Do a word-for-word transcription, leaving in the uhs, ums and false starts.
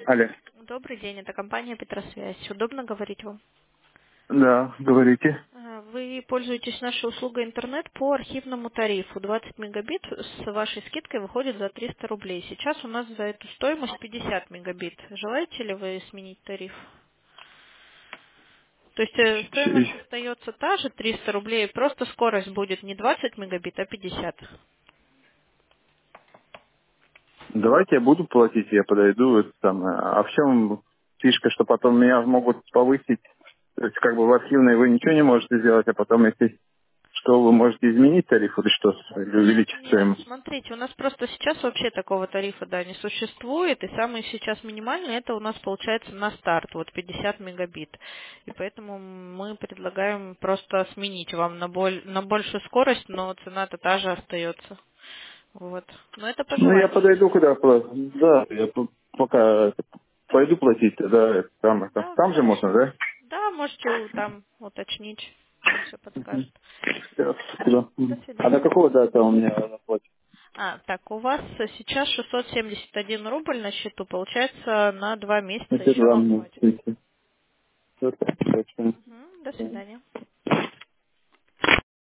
Алло. Добрый день, это компания Петросвязь. Удобно говорить вам? Да, говорите. А, Вы пользуетесь нашей услугой интернет по архивному тарифу. двадцать мегабит с вашей скидкой выходит за триста рублей. Сейчас у нас за эту стоимость пятьдесят мегабит. Желаете ли вы сменить тариф? То есть э, Ч- стоимость остается та же, триста рублей, просто скорость будет не двадцать мегабит, а пятьдесят. Давайте я буду платить, я подойду. Это самое. А в чем фишка, что потом меня могут повысить? То есть как бы в архивной вы ничего не можете сделать, а потом если что, вы можете изменить тариф или что, или Нет, увеличить нет, стоимость? смотрите, у нас просто сейчас вообще такого тарифа, да, не существует, и самый сейчас минимальный, это у нас получается на старт, вот пятьдесят мегабит. И поэтому мы предлагаем просто сменить вам на, боль, на большую скорость, но цена-то та же остается. Вот. Но это по Ну, я желанию. подойду, куда пла- Да, я п- пока это, пойду платить, тогда это самое. Там, Да, там же можно, хорошо. да? Да, можете у- там уточнить, вам все подскажет. Всё, Хорошо, спасибо. до Мгм. А до свидания. какого дата у меня наплатить? А, так, у вас сейчас шестьсот семьдесят один рубль на счету, получается, на два месяца Это еще два вам хватит. месяца. Всё, точно. Мгм, до свидания.